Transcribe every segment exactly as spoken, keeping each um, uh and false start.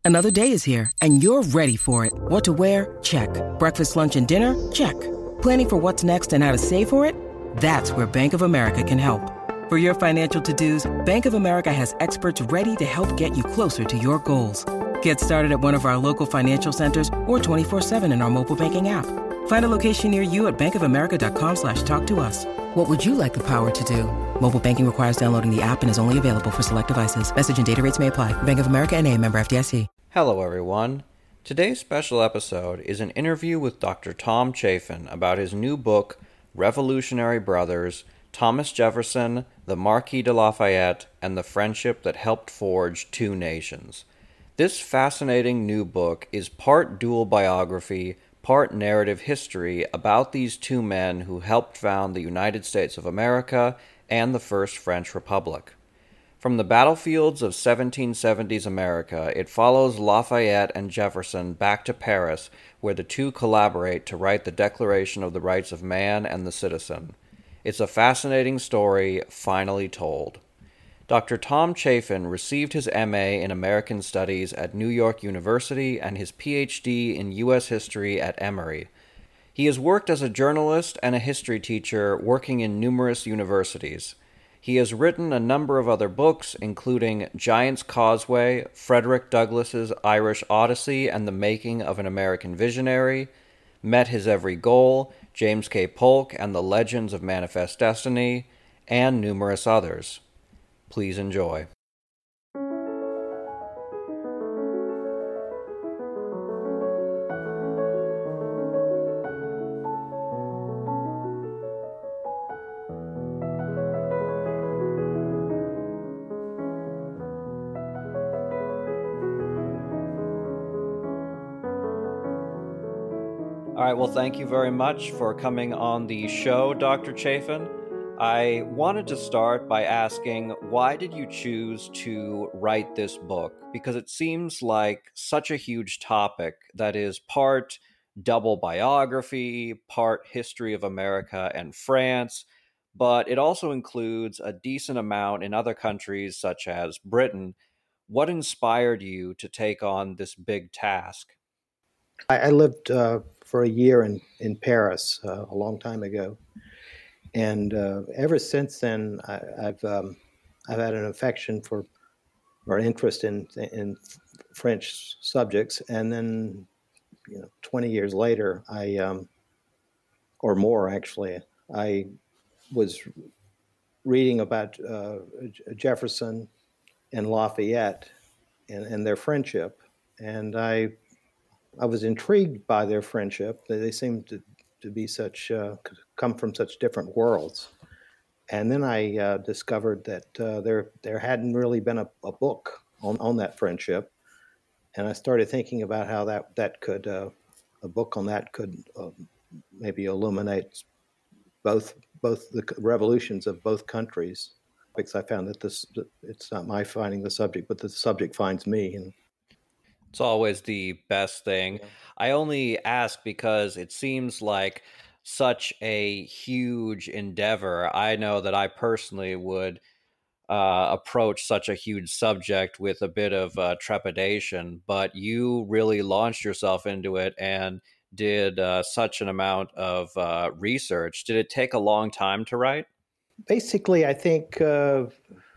Another day is here, and you're ready for it. What to wear? Check. Breakfast, lunch, and dinner? Check. Planning for what's next and how to save for it? That's where Bank of America can help. For your financial to-dos, Bank of America has experts ready to help get you closer to your goals. Get started at one of our local financial centers or twenty-four seven in our mobile banking app. Find a location near you at bankofamerica.com slash talk to us. What would you like the power to do? Mobile banking requires downloading the app and is only available for select devices. Message and data rates may apply. Bank of America N A, member F D I C. Hello everyone. Today's special episode is an interview with Doctor Tom Chafin about his new book, Revolutionary Brothers, Thomas Jefferson, the Marquis de Lafayette, and the Friendship That Helped Forge Two Nations. This fascinating new book is part dual biography, part narrative history about these two men who helped found the United States of America and the First French Republic. From the battlefields of seventeen seventies America, it follows Lafayette and Jefferson back to Paris, where the two collaborate to write the Declaration of the Rights of Man and the Citizen. It's a fascinating story, finally told. Doctor Tom Chafin received his M A in American Studies at New York University and his P H D in U S History at Emory. He has worked as a journalist and a history teacher, working in numerous universities. He has written a number of other books, including Giant's Causeway, Frederick Douglass's Irish Odyssey and the Making of an American Visionary, Met His Every Goal, James K. Polk and the Legends of Manifest Destiny, and numerous others. Please enjoy. All right, well, thank you very much for coming on the show, Doctor Chafin. I wanted to start by asking, why did you choose to write this book? Because it seems like such a huge topic that is part double biography, part history of America and France, but it also includes a decent amount in other countries such as Britain. What inspired you to take on this big task? I, I lived uh, for a year in, in Paris uh, a long time ago. And uh, ever since then, I, I've um, I've had an affection for or interest in in French subjects. And then, you know, twenty years later, I um, or more actually, I was reading about uh, Jefferson and Lafayette and, and their friendship, and I I was intrigued by their friendship. They, they seemed to to be such uh, come from such different worlds. And then I uh, discovered that uh, there there hadn't really been a, a book on, on that friendship, and I started thinking about how that that could uh, a book on that could uh, maybe illuminate both both the revolutions of both countries. Because I found that this it's not my finding the subject, but the subject finds me. And it's always the best thing. Yeah. I only ask because it seems like such a huge endeavor. I know that I personally would uh, approach such a huge subject with a bit of uh, trepidation, but you really launched yourself into it and did uh, such an amount of uh, research. Did it take a long time to write? Basically, I think uh,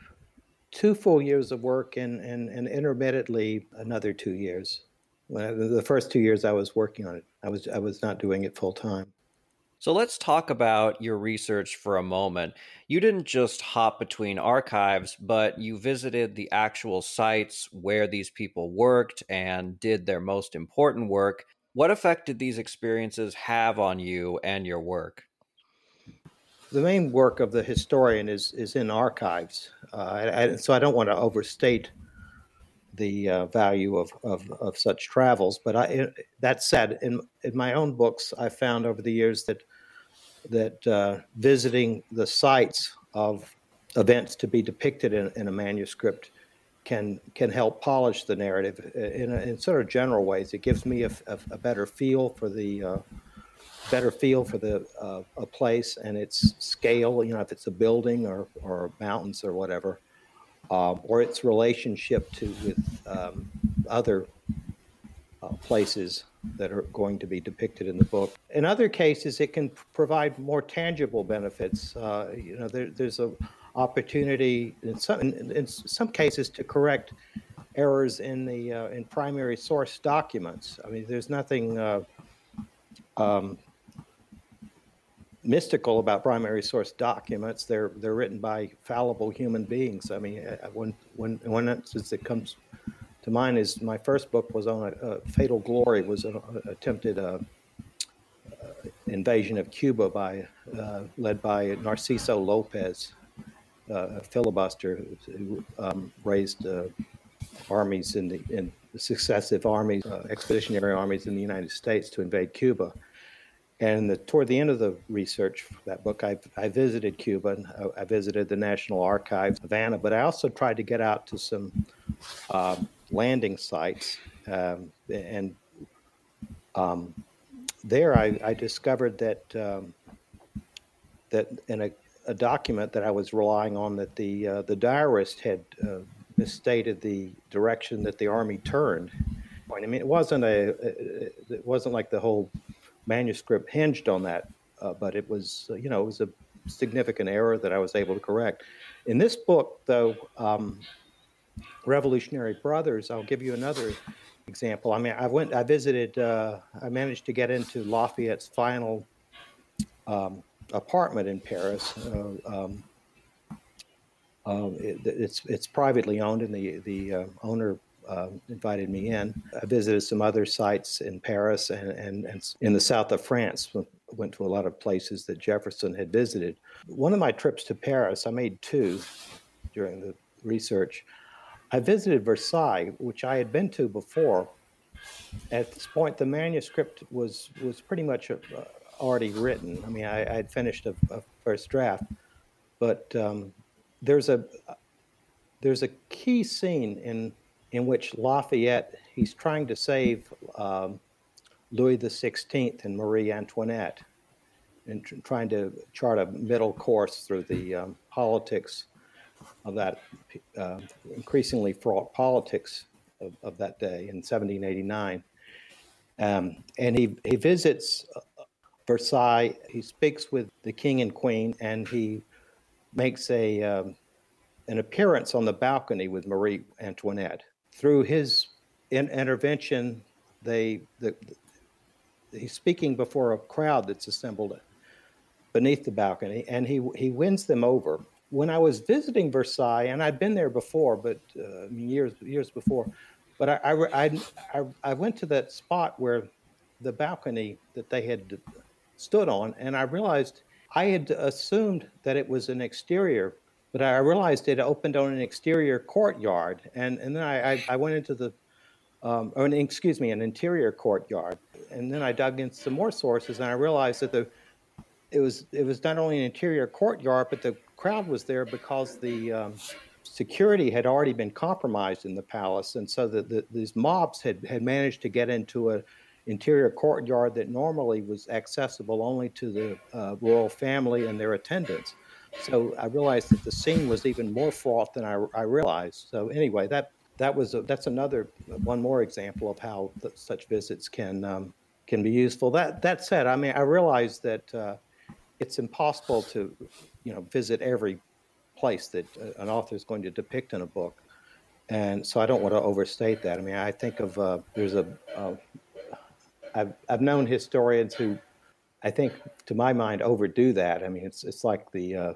two full years of work and, and, and intermittently another two years. When I, the first two years I was working on it, I was I was not doing it full time. So let's talk about your research for a moment. You didn't just hop between archives, but you visited the actual sites where these people worked and did their most important work. What effect did these experiences have on you and your work? The main work of the historian is is in archives, uh, I, I, so I don't want to overstate the uh, value of, of, of such travels. But I, that said, in in my own books, I found over the years that that uh, visiting the sites of events to be depicted in, in a manuscript can can help polish the narrative in, a, in sort of general ways. It gives me a, a, a better feel for the uh, better feel for the uh, a place and its scale. You know, if it's a building or or mountains or whatever, um, or its relationship to with um, other uh, places that are going to be depicted in the book. In other cases, it can provide more tangible benefits. Uh, you know, there, there's a opportunity in some in, in some cases to correct errors in the uh, in primary source documents. I mean, there's nothing uh, um, mystical about primary source documents. They're they're written by fallible human beings. I mean, when when one instance that comes to mind is my first book was on a, a Fatal Glory, was an attempted uh, uh, invasion of Cuba by uh, led by Narciso Lopez, uh, a filibuster who um, raised uh, armies in the in the successive armies, uh, expeditionary armies in the United States to invade Cuba. And the, toward the end of the research for that book, I, I visited Cuba, and I, I visited the National Archives, Havana, but I also tried to get out to some uh, landing sites. Um, and um, there I, I discovered that um, that in a, a document that I was relying on, that the uh, the diarist had uh, misstated the direction that the army turned. I mean, it wasn't a it wasn't like the whole manuscript hinged on that, uh, but it was, uh, you know, it was a significant error that I was able to correct. In this book, though, um, Revolutionary Brothers, I'll give you another example. I mean, I went, I visited, uh, I managed to get into Lafayette's final um, apartment in Paris. Uh, um, uh, it, it's it's privately owned, and the the uh, owner Uh, invited me in. I visited some other sites in Paris and, and, and in the south of France. Went to a lot of places that Jefferson had visited. One of my trips to Paris, I made two during the research. I visited Versailles, which I had been to before. At this point, the manuscript was was pretty much uh, already written. I mean, I, I had finished a, a first draft, but um, there's a there's a key scene in in which Lafayette, he's trying to save um, Louis the Sixteenth and Marie Antoinette, and tr- trying to chart a middle course through the um, politics of that uh, increasingly fraught politics of, of that day in seventeen eighty-nine. Um, and he, he visits Versailles, he speaks with the king and queen, and he makes a um, an appearance on the balcony with Marie Antoinette. Through his in- intervention, they the, the, he's speaking before a crowd that's assembled beneath the balcony, and he he wins them over. When I was visiting Versailles, and I'd been there before, but uh, years years before, but I I, I I went to that spot where the balcony that they had stood on, and I realized I had assumed that it was an exterior. But I realized it opened on an exterior courtyard, and, and then I, I, I went into the, um, or an, excuse me, an interior courtyard, and then I dug into some more sources, and I realized that the it was it was not only an interior courtyard, but the crowd was there because the um, security had already been compromised in the palace, and so that the, these mobs had, had managed to get into a interior courtyard that normally was accessible only to the uh, royal family and their attendants. So I realized that the scene was even more fraught than I, I realized. So anyway, that that was a, that's another one more example of how the, such visits can um, can be useful. That that said, I mean, I realize that uh, it's impossible to you know visit every place that uh, an author is going to depict in a book, and so I don't want to overstate that. I mean, I think of uh, there's a uh, I've I've known historians who, I think, to my mind, overdo that. I mean, it's it's like the uh,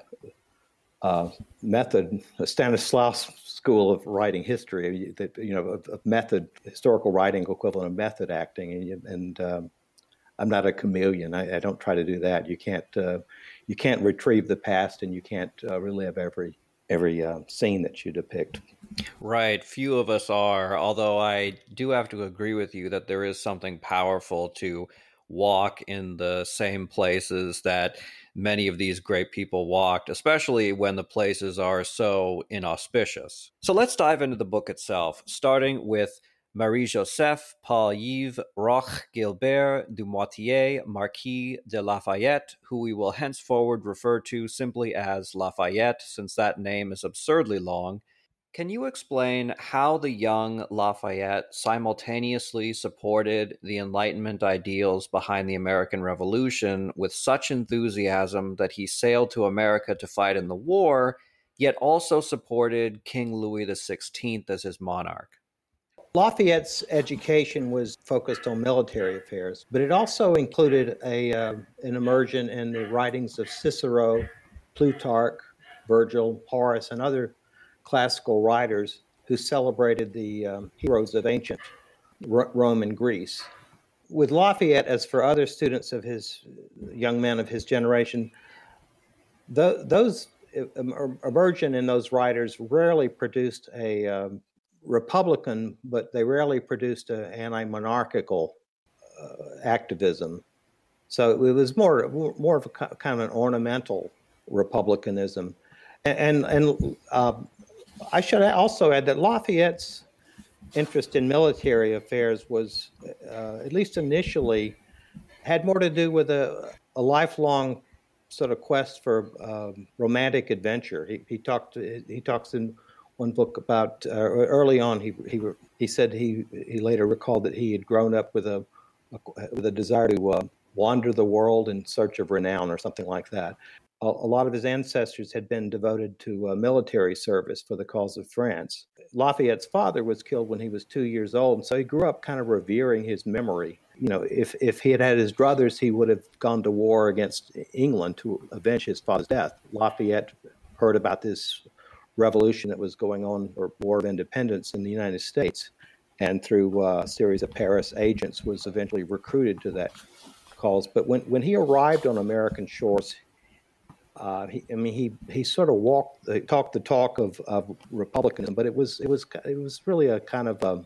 uh, method, Stanislas school of writing history, that you know, of, of method, historical writing equivalent of method acting. And, and um, I'm not a chameleon. I, I don't try to do that. You can't uh, you can't retrieve the past, and you can't uh, relive every every uh, scene that you depict. Right. Few of us are, although I do have to agree with you that there is something powerful to walk in the same places that many of these great people walked, especially when the places are so inauspicious. So let's dive into the book itself, starting with Marie-Joseph Paul-Yves Roch Gilbert du Moitié, Marquis de Lafayette, who we will henceforward refer to simply as Lafayette, since that name is absurdly long. Can you explain how the young Lafayette simultaneously supported the Enlightenment ideals behind the American Revolution with such enthusiasm that he sailed to America to fight in the war, yet also supported King Louis the sixteenth as his monarch? Lafayette's education was focused on military affairs, but it also included a uh, an immersion in the writings of Cicero, Plutarch, Virgil, Horace, and other classical writers who celebrated the um, heroes of ancient R- Rome and Greece. With Lafayette, as for other students of his young men of his generation, th- those immersion in those writers rarely produced a um, Republican, but they rarely produced an anti-monarchical uh, activism. So it was more more of a kind of an ornamental republicanism, and and, and uh, I should also add that Lafayette's interest in military affairs was, uh, at least initially, had more to do with a, a lifelong sort of quest for um, romantic adventure. He, he talked. He talks in one book about uh, early on. He he he said he he later recalled that he had grown up with a, a with a desire to uh, wander the world in search of renown or something like that. A, a lot of his ancestors had been devoted to uh, military service for the cause of France. Lafayette's father was killed when he was two years old, and so he grew up kind of revering his memory. You know, if if he had had his brothers, he would have gone to war against England to avenge his father's death. Lafayette heard about this revolution that was going on, or War of Independence in the United States, and through uh, a series of Paris agents was eventually recruited to that cause. But when, when he arrived on American shores, uh, he, I mean, he he sort of walked, uh, talked the talk of, of republicanism, but it was it was it was really a kind of a,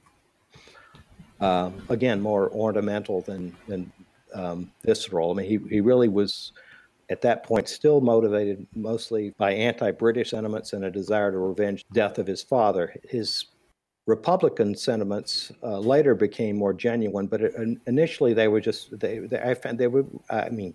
um, again, more ornamental than than um, visceral. I mean, he he really was, at that point, still motivated mostly by anti-British sentiments and a desire to revenge the death of his father. His Republican sentiments uh, later became more genuine, but it, initially they were just, they, they, I found they were, I mean,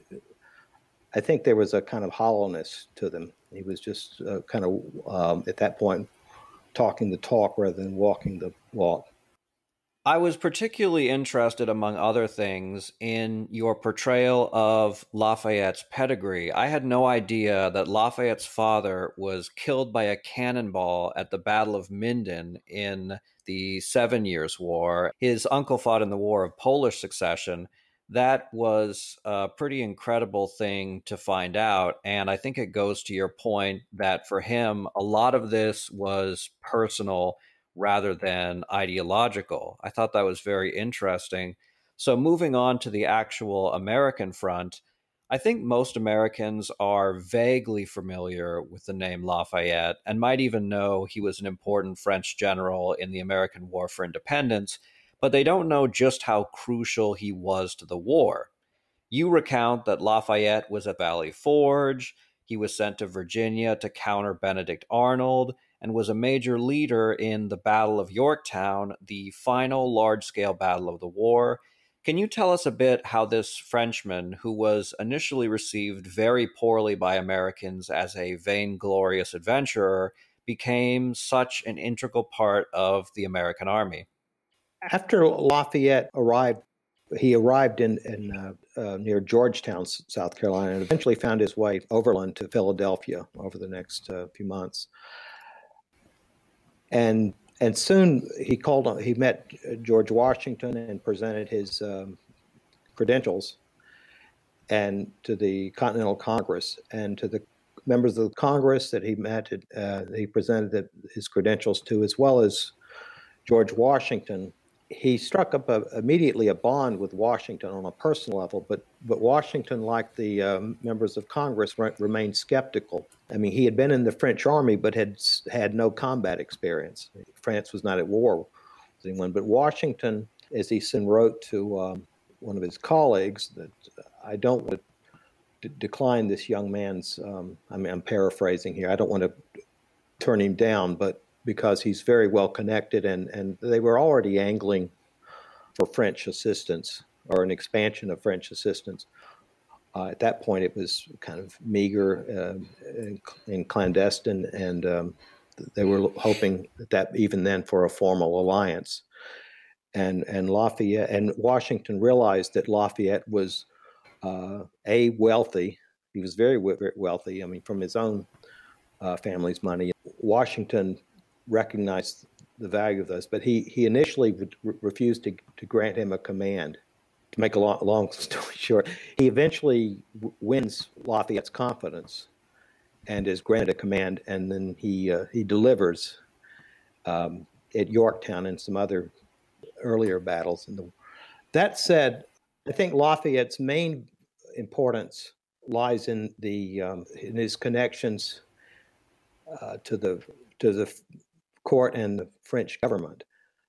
I think there was a kind of hollowness to them. He was just uh, kind of, um, at that point, talking the talk rather than walking the walk. I was particularly interested, among other things, in your portrayal of Lafayette's pedigree. I had no idea that Lafayette's father was killed by a cannonball at the Battle of Minden in the Seven Years' War. His uncle fought in the War of Polish Succession. That was a pretty incredible thing to find out. And I think it goes to your point that for him, a lot of this was personal rather than ideological. I thought that was very interesting. So moving on to the actual American front, I think most Americans are vaguely familiar with the name Lafayette and might even know he was an important French general in the American War for Independence, but they don't know just how crucial he was to the war. You recount that Lafayette was at Valley Forge, he was sent to Virginia to counter Benedict Arnold, and was a major leader in the Battle of Yorktown, the final large-scale battle of the war. Can you tell us a bit how this Frenchman, who was initially received very poorly by Americans as a vainglorious adventurer, became such an integral part of the American army? After Lafayette arrived, he arrived in, in uh, uh, near Georgetown, South Carolina, and eventually found his way overland to Philadelphia over the next uh, few months. And and soon he called on, he met George Washington and presented his um, credentials and to the Continental Congress, and to the members of the Congress that he met, uh, he presented the, his credentials to, as well as George Washington. He struck up a, immediately a bond with Washington on a personal level, but but Washington, like the um, members of Congress, re- remained skeptical. I mean, he had been in the French army, but had had no combat experience. France was not at war with anyone. But Washington, as he soon wrote to um, one of his colleagues, that I don't want to d- decline this young man's, um, I mean, I'm paraphrasing here, I don't want to turn him down, but because he's very well connected, and, and they were already angling for French assistance or an expansion of French assistance. Uh, at that point, it was kind of meager uh, and, and clandestine, and um, they were hoping that even then for a formal alliance. And and Lafayette and Washington realized that Lafayette was uh, a wealthy. He was very, very wealthy. I mean, from his own uh, family's money. Washington recognized the value of those, but he he initially re- refused to to grant him a command. To make a long, long story short, he eventually w- wins Lafayette's confidence and is granted a command, and then he uh, he delivers um, at Yorktown and some other earlier battles. In the, that said, I think Lafayette's main importance lies in the um, in his connections uh, to the to the court and the French government,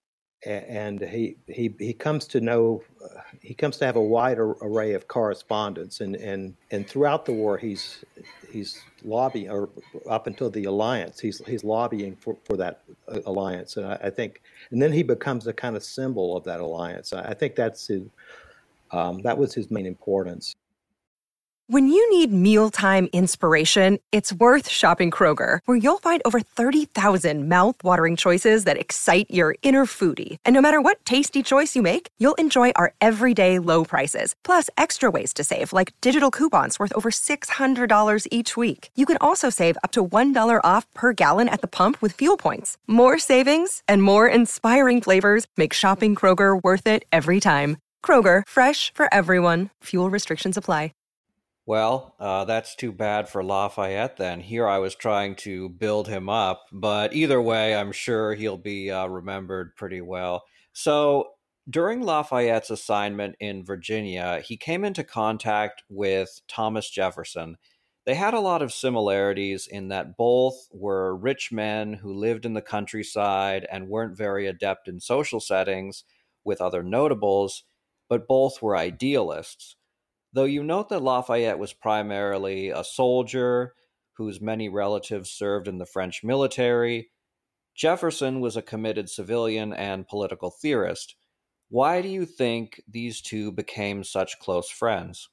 A- and he he he comes to know uh, he comes to have a wide ar- array of correspondence, and and and throughout the war he's he's lobbying, or up until the alliance, he's he's lobbying for, for that uh, alliance, and I, I think, and then he becomes a kind of symbol of that alliance. I, I think that's his, um, that was his main importance. When you need mealtime inspiration, it's worth shopping Kroger, where you'll find over thirty thousand mouth-watering choices that excite your inner foodie. And no matter what tasty choice you make, you'll enjoy our everyday low prices, plus extra ways to save, like digital coupons worth over six hundred dollars each week. You can also save up to one dollar off per gallon at the pump with fuel points. More savings and more inspiring flavors make shopping Kroger worth it every time. Kroger, fresh for everyone. Fuel restrictions apply. Well, uh, that's too bad for Lafayette then. Here I was trying to build him up, but either way, I'm sure he'll be uh, remembered pretty well. So during Lafayette's assignment in Virginia, he came into contact with Thomas Jefferson. They had a lot of similarities in that both were rich men who lived in the countryside and weren't very adept in social settings with other notables, but both were idealists. Though you note that Lafayette was primarily a soldier whose many relatives served in the French military, Jefferson was a committed civilian and political theorist. Why do you think these two became such close friends?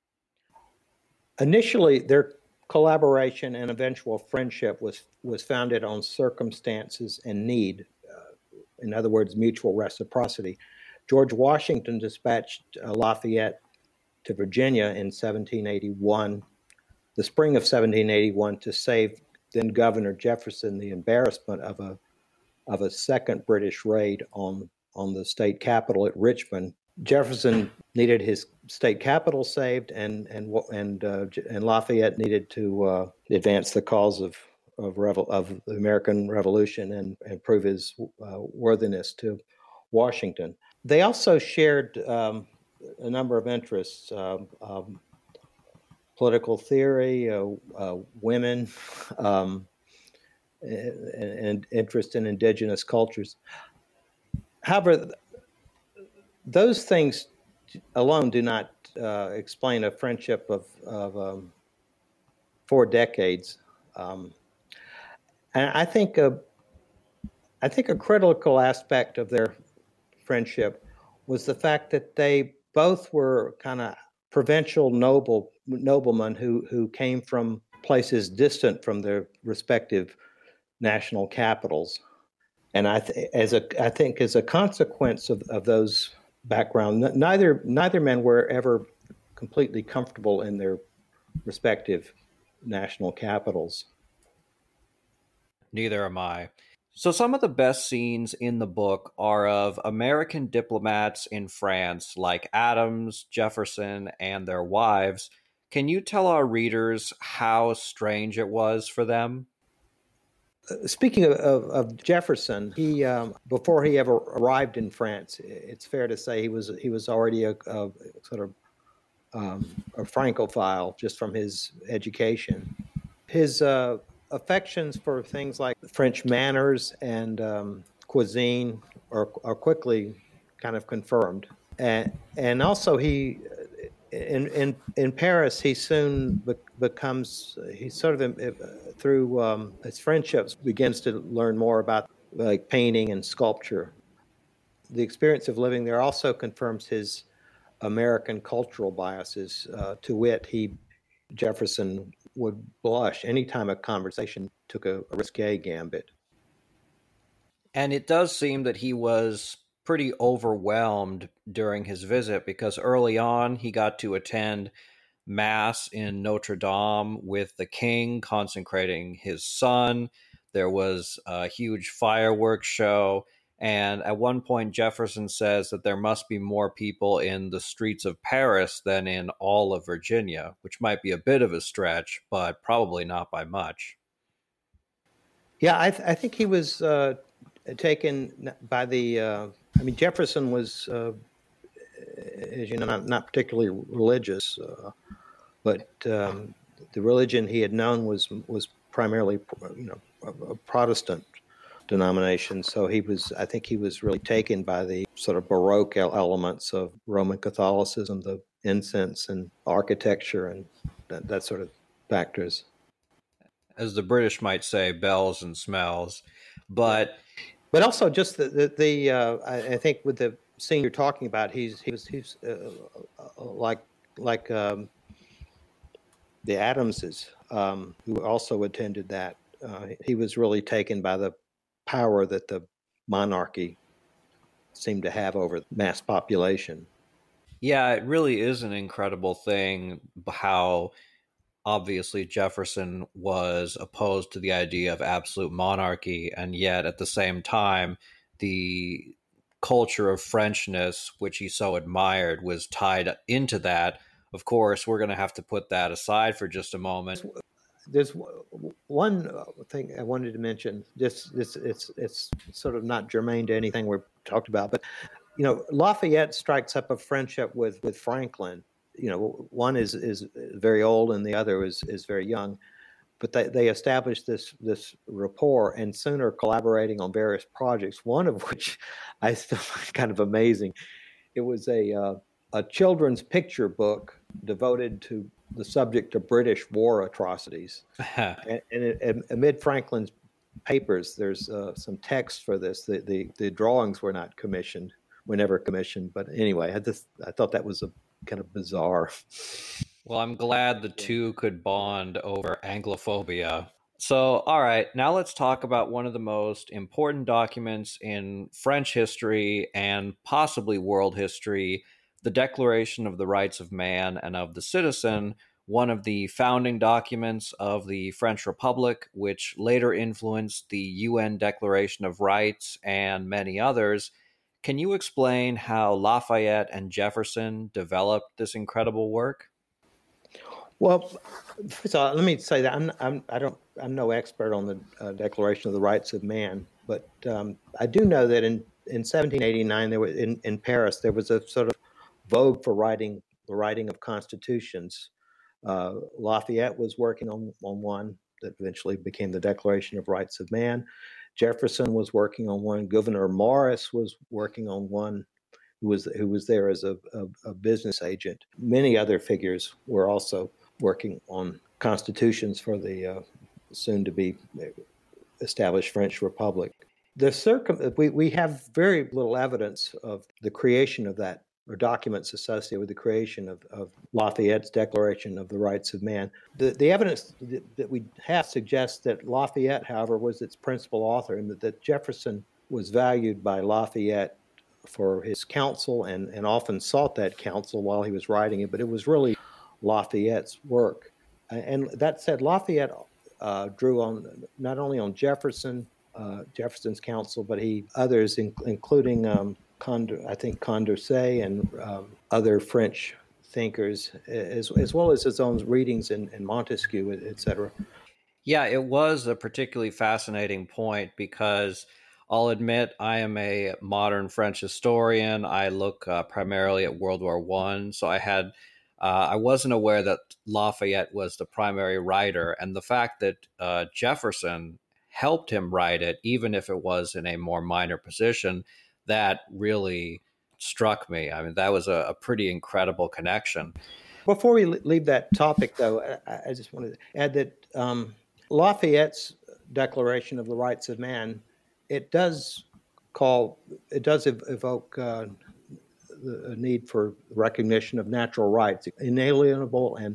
Initially, their collaboration and eventual friendship was was founded on circumstances and need. Uh, in other words, mutual reciprocity. George Washington dispatched uh, Lafayette to Virginia in seventeen eighty-one, the spring of seventeen eighty-one, to save then Governor Jefferson the embarrassment of a of a second British raid on on the state capital at Richmond. Jefferson needed his state capital saved, and and and uh, and Lafayette needed to uh, advance the cause of of, revel, of the American Revolution and, and prove his uh, worthiness to Washington. They also shared Um, a number of interests, um, um, political theory, uh, uh, women, um, and, and interest in indigenous cultures. However, those things alone do not uh, explain a friendship of, of um, four decades. Um, and I think a, I think a critical aspect of their friendship was the fact that they both were kind of provincial noble noblemen who who came from places distant from their respective national capitals, and I th- as a I think as a consequence of, of those background, neither neither men were ever completely comfortable in their respective national capitals. Neither am I. So some of the best scenes in the book are of American diplomats in France, like Adams, Jefferson, and their wives. Can you tell our readers how strange it was for them? Speaking of, of, of Jefferson, he um, before he ever arrived in France, it's fair to say he was he was already a, a sort of um, a Francophile just from his education. His uh, affections for things like French manners and um, cuisine are, are quickly kind of confirmed, and and also he in in in Paris he soon be, becomes he sort of uh, through um, his friendships begins to learn more about like painting and sculpture. The experience of living there also confirms his American cultural biases. Uh, to wit, he Jefferson would blush anytime a conversation took a, a risque gambit. And it does seem that he was pretty overwhelmed during his visit, because early on he got to attend Mass in Notre Dame with the king consecrating his son. There was a huge fireworks show. And at one point, Jefferson says that there must be more people in the streets of Paris than in all of Virginia, which might be a bit of a stretch, but probably not by much. Yeah, I, th- I think he was uh, taken by the, uh, I mean, Jefferson was, uh, as you know, not, not particularly religious, uh, but um, the religion he had known was was primarily, you know, a, a Protestant denomination. So he was, I think he was really taken by the sort of Baroque elements of Roman Catholicism, the incense and architecture and that, that sort of factors. As the British might say, bells and smells. But but also just the, the, the uh, I, I think with the scene you're talking about, he's, he was, he's uh, like, like um, the Adamses, um, who also attended that. Uh, he was really taken by the power that the monarchy seemed to have over the mass population. Yeah, it really is an incredible thing how obviously Jefferson was opposed to the idea of absolute monarchy, and yet at the same time, the culture of Frenchness, which he so admired, was tied into that. Of course, we're going to have to put that aside for just a moment. There's one thing I wanted to mention. This, this, it's, it's sort of not germane to anything we've talked about, but you know, Lafayette strikes up a friendship with with Franklin. You know, one is is very old and the other is is very young, but they they establish this this rapport and soon are collaborating on various projects. One of which I still find kind of amazing. It was a uh, a children's picture book devoted to the subject of British war atrocities. and and, it, and amid Franklin's papers, there's uh, some text for this. The, the the drawings were not commissioned, were never commissioned. But anyway, I just I thought that was a kind of bizarre. Well, I'm glad the two could bond over Anglophobia. So, all right, now let's talk about one of the most important documents in French history and possibly world history, the Declaration of the Rights of Man and of the Citizen, one of the founding documents of the French Republic, which later influenced the U N Declaration of Rights and many others. Can you explain how Lafayette and Jefferson developed this incredible work? Well, first of all, let me say that I'm, I'm I don't I'm no expert on the uh, Declaration of the Rights of Man, but um, I do know that in, in seventeen eighty-nine there was in, in Paris there was a sort of vogue for writing the writing of constitutions. Uh, Lafayette was working on on one that eventually became the Declaration of Rights of Man. Jefferson was working on one. Gouverneur Morris was working on one, who was who was there as a, a, a business agent. Many other figures were also working on constitutions for the uh, soon-to-be established French Republic. The circum we, we have very little evidence of the creation of that, or documents associated with the creation of, of Lafayette's Declaration of the Rights of Man. The, the evidence that, that we have suggests that Lafayette, however, was its principal author, and that, that Jefferson was valued by Lafayette for his counsel and, and often sought that counsel while he was writing it, but it was really Lafayette's work. And that said, Lafayette uh, drew on not only on Jefferson, uh, Jefferson's counsel, but he others, in, including um, Condor, I think Condorcet and um, other French thinkers, as, as well as his own readings in, in Montesquieu, et cetera. Yeah, it was a particularly fascinating point because I'll admit I am a modern French historian. I look uh, primarily at World War One, so I had uh, I wasn't aware that Lafayette was the primary writer, and the fact that uh, Jefferson helped him write it, even if it was in a more minor position, that really struck me. I mean, that was a, a pretty incredible connection. Before we leave that topic, though, I, I just wanted to add that um, Lafayette's Declaration of the Rights of Man, it does call, it does ev- evoke uh, the need for recognition of natural rights, inalienable and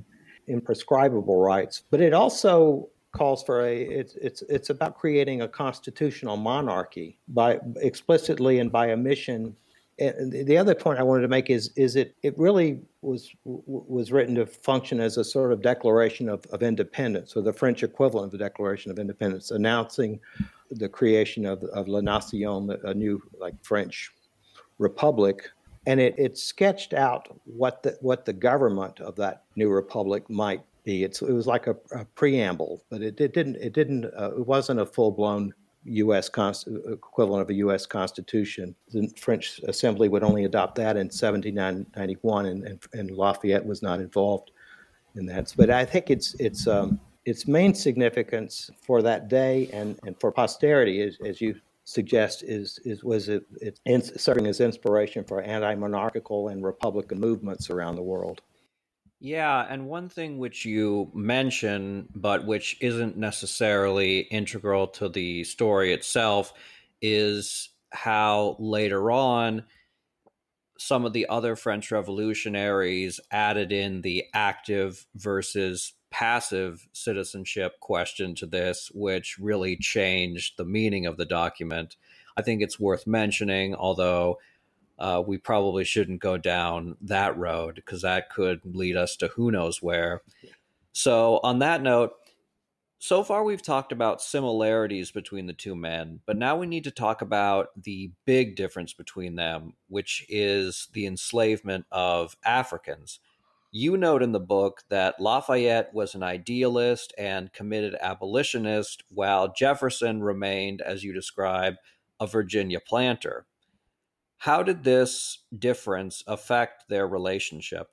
imprescribable rights. But it also calls for a it's it's it's about creating a constitutional monarchy by explicitly and by omission. And the other point I wanted to make is is it it really was was written to function as a sort of declaration of, of independence, or the French equivalent of the Declaration of Independence, announcing the creation of of La Nation, a new like French republic. And it, it sketched out what the what the government of that new republic might be. It's, it was like a, a preamble, but it, it didn't it didn't uh, it wasn't a full blown U S const, equivalent of a U S Constitution. The French Assembly would only adopt that in seventeen ninety-one, and, and, and Lafayette was not involved in that. But I think it's it's um, its main significance for that day and, and for posterity, is, as you suggest, is is was it, it serving as inspiration for anti-monarchical and republican movements around the world. Yeah, and one thing which you mention, but which isn't necessarily integral to the story itself, is how later on some of the other French revolutionaries added in the active versus passive citizenship question to this, which really changed the meaning of the document. I think it's worth mentioning, although uh, we probably shouldn't go down that road because that could lead us to who knows where. So on that note, so far we've talked about similarities between the two men, but now we need to talk about the big difference between them, which is the enslavement of Africans. You note in the book that Lafayette was an idealist and committed abolitionist, while Jefferson remained, as you describe, a Virginia planter. How did this difference affect their relationship?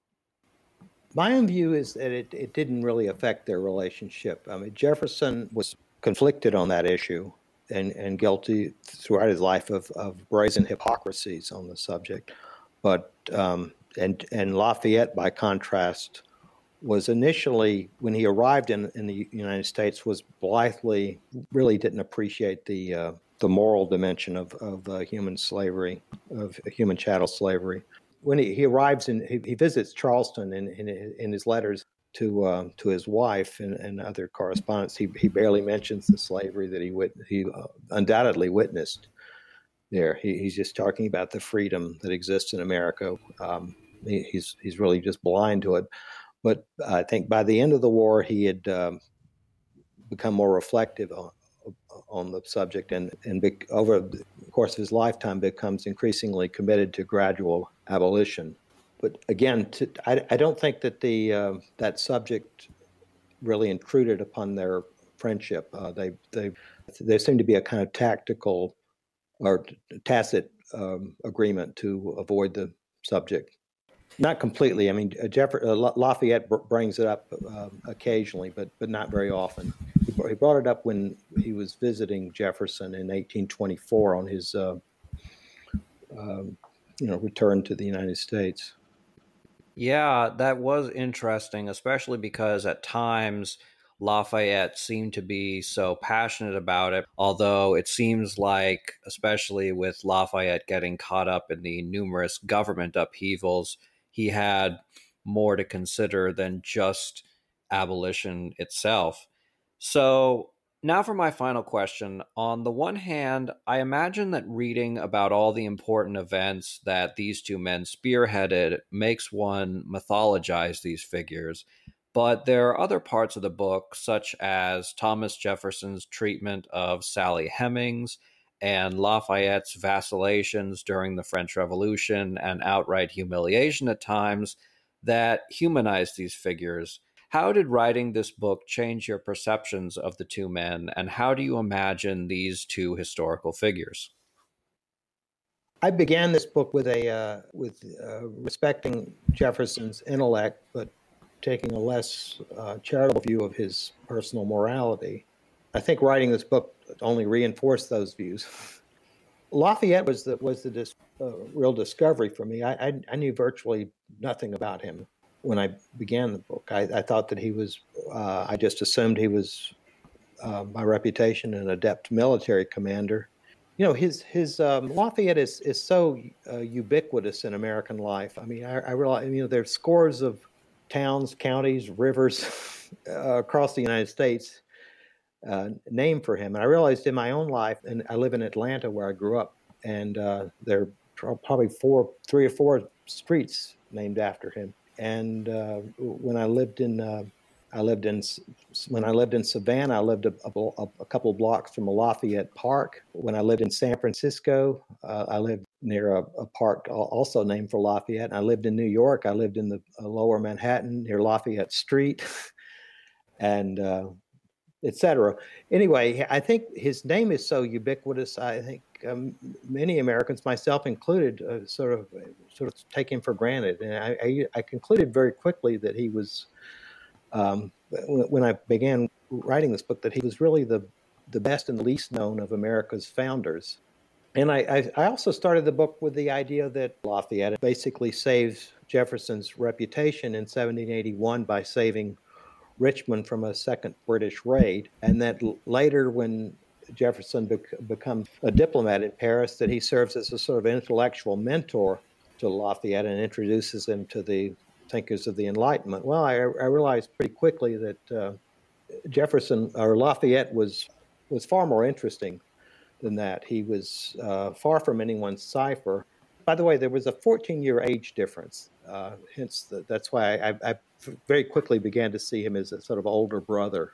My own view is that it, it didn't really affect their relationship. I mean, Jefferson was conflicted on that issue and, and guilty throughout his life of, of brazen hypocrisies on the subject. But um, and and Lafayette, by contrast, was initially, when he arrived in, in the United States, was blithely, really didn't appreciate the uh, the moral dimension of, of uh, human slavery, of human chattel slavery. When he, he arrives and he, he visits Charleston in, in, in his letters to uh, to his wife and, and other correspondence, he, he barely mentions the slavery that he wit- he uh, undoubtedly witnessed there. He, he's just talking about the freedom that exists in America. Um, he, he's he's really just blind to it. But I think by the end of the war, he had um, become more reflective on, on the subject, and, and be, over the course of his lifetime becomes increasingly committed to gradual abolition. But again, to, I, I don't think that the uh, that subject really intruded upon their friendship. Uh, they they there seemed to be a kind of tactical or tacit um, agreement to avoid the subject. Not completely. I mean, Jeff, uh, Lafayette b- brings it up um, occasionally, but but not very often. He, he brought it up when he was visiting Jefferson in eighteen twenty-four on his, uh, um, you know, return to the United States. Yeah, that was interesting, especially because at times Lafayette seemed to be so passionate about it, although it seems like, especially with Lafayette getting caught up in the numerous government upheavals, he had more to consider than just abolition itself. So now for my final question. On the one hand, I imagine that reading about all the important events that these two men spearheaded makes one mythologize these figures. But there are other parts of the book, such as Thomas Jefferson's treatment of Sally Hemings and Lafayette's vacillations during the French Revolution and outright humiliation at times, that humanize these figures. How did writing this book change your perceptions of the two men, and how do you imagine these two historical figures? I began this book with a uh, with uh, respecting Jefferson's intellect, but taking a less uh, charitable view of his personal morality. I think writing this book only reinforced those views. Lafayette was the was the dis, uh, real discovery for me. I, I I knew virtually nothing about him when I began the book. I, I thought that he was. Uh, I just assumed he was, uh, by reputation, an adept military commander. You know, his his um, Lafayette is is so uh, ubiquitous in American life. I mean, I, I realize, you know, there's scores of towns, counties, rivers uh, across the United States uh, named for him. And I realized in my own life, and I live in Atlanta where I grew up, and uh, there are probably four, three or four streets named after him. And uh, when I lived in, uh, I lived in, when I lived in Savannah, I lived a, a, a couple of blocks from Lafayette Park. When I lived in San Francisco, uh, I lived near a, a park also named for Lafayette. And I lived in New York. I lived in the uh, lower Manhattan near Lafayette Street, and uh, et cetera. Anyway, I think his name is so ubiquitous. I think um, many Americans, myself included, uh, sort of sort of take him for granted. And I, I, I concluded very quickly that he was, um, when I began writing this book, that he was really the the best and least known of America's founders. And I, I, I also started the book with the idea that Lafayette basically saves Jefferson's reputation in seventeen eighty-one by saving Richmond from a second British raid, and that later, when Jefferson bec- becomes a diplomat in Paris, that he serves as a sort of intellectual mentor to Lafayette and introduces him to the thinkers of the Enlightenment. Well, I, I realized pretty quickly that uh, Jefferson or Lafayette was was far more interesting than that. He was uh, far from anyone's cipher. By the way, there was a fourteen-year age difference. Uh, hence, the, that's why I, I very quickly began to see him as a sort of older brother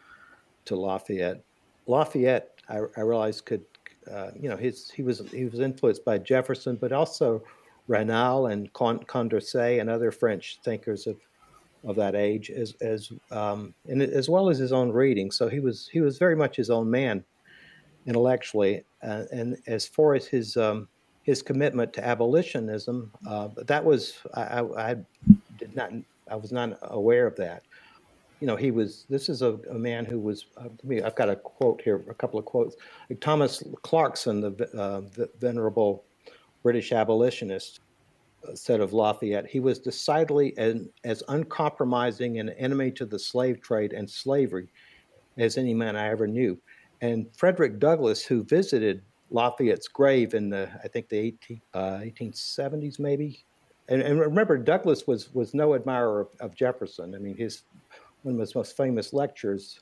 to Lafayette. Lafayette, I, I realized, could uh, you know his he was he was influenced by Jefferson, but also Raynal and Condorcet and other French thinkers of of that age, as as um, and as well as his own reading. So he was he was very much his own man intellectually, uh, and as far as his um, his commitment to abolitionism, uh, that was I, I, I did not I was not aware of that. You know, he was. This is a, a man who was. Uh, me, I've got a quote here, a couple of quotes. Like Thomas Clarkson, the, uh, the venerable British abolitionist, uh, said of Lafayette, he was decidedly an, as uncompromising an enemy to the slave trade and slavery as any man I ever knew. And Frederick Douglass, who visited Lafayette's grave in the, I think the eighteen, uh, eighteen seventies maybe, and, and remember, Douglass was was no admirer of, of Jefferson. I mean, his one of his most famous lectures,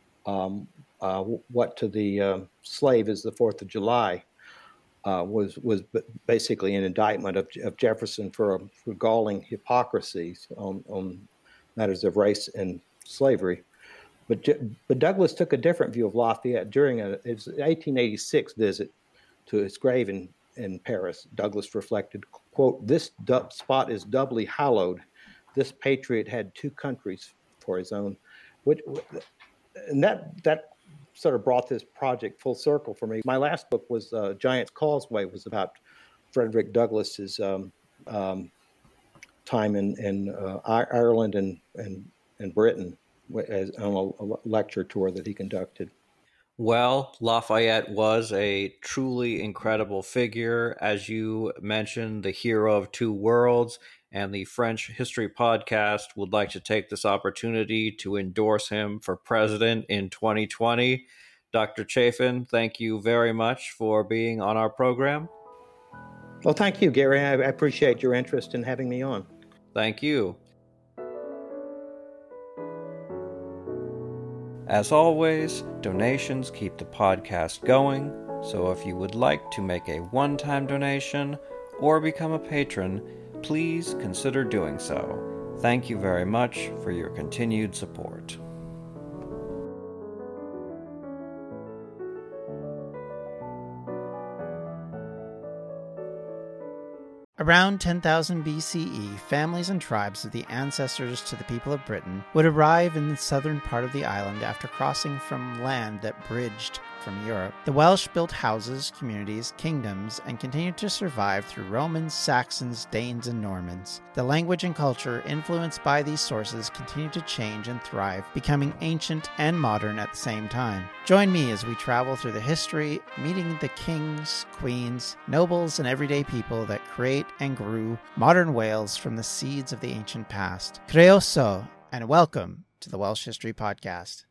um, uh, "What to the uh, Slave is the Fourth of July," uh, was was basically an indictment of, of Jefferson for, for galling hypocrisies on, on matters of race and slavery. But but Douglass took a different view of Lafayette during a, his eighteen eighty-six visit to his grave in, in Paris. Douglass reflected, quote, "This du- spot is doubly hallowed. This patriot had two countries for his own," which, and that that sort of brought this project full circle for me. My last book was uh, Giant's Causeway, was about Frederick Douglass's um, um, time in in uh, Ireland and and and Britain, as on a lecture tour that he conducted. Well, Lafayette was a truly incredible figure. As you mentioned, the hero of two worlds, and the French History Podcast would like to take this opportunity to endorse him for president in twenty twenty. Doctor Chaffin, thank you very much for being on our program. Well, thank you, Gary. I appreciate your interest in having me on. Thank you. As always, donations keep the podcast going, so if you would like to make a one-time donation or become a patron, please consider doing so. Thank you very much for your continued support. Around ten thousand B C E, families and tribes of the ancestors to the people of Britain would arrive in the southern part of the island after crossing from land that bridged from Europe. The Welsh built houses, communities, kingdoms, and continued to survive through Romans, Saxons, Danes, and Normans. The language and culture influenced by these sources continued to change and thrive, becoming ancient and modern at the same time. Join me as we travel through the history, meeting the kings, queens, nobles, and everyday people that create and grew modern Wales from the seeds of the ancient past. Croeso, and welcome to the Welsh History Podcast.